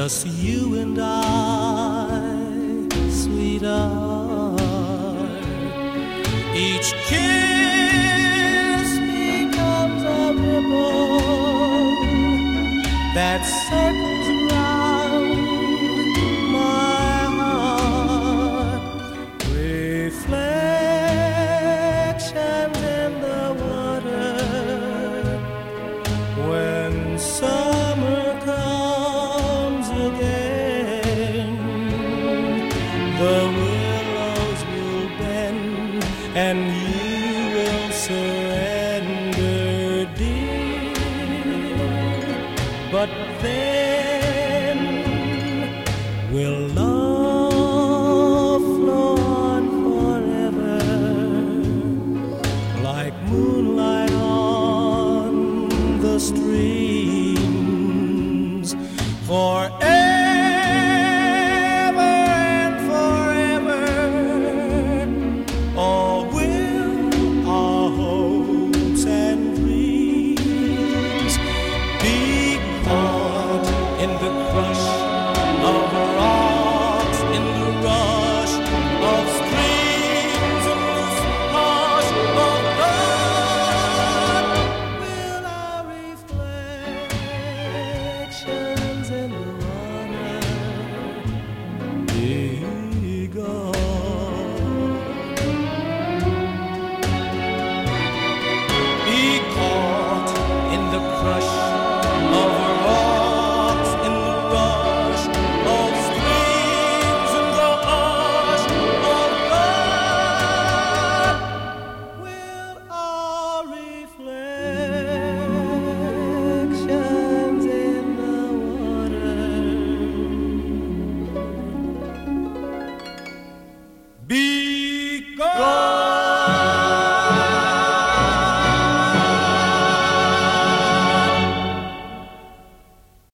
just you and I, sweetheart. Each kiss becomes a ripple that circles around my heart. Reflections in the water when summer comes again. The willows will bend and you will surrender, dear. But then will love flow on forever like moonlight on the streams forever and forever? Or will our hopes and dreams be caught in the crush of rocks, in the rush of streams, in this hush of blood? Will our reflections in the water be gone? Be caught in the crush of rocks, in the rush of streams, in the hush of blood? Will our reflections in the water be gone?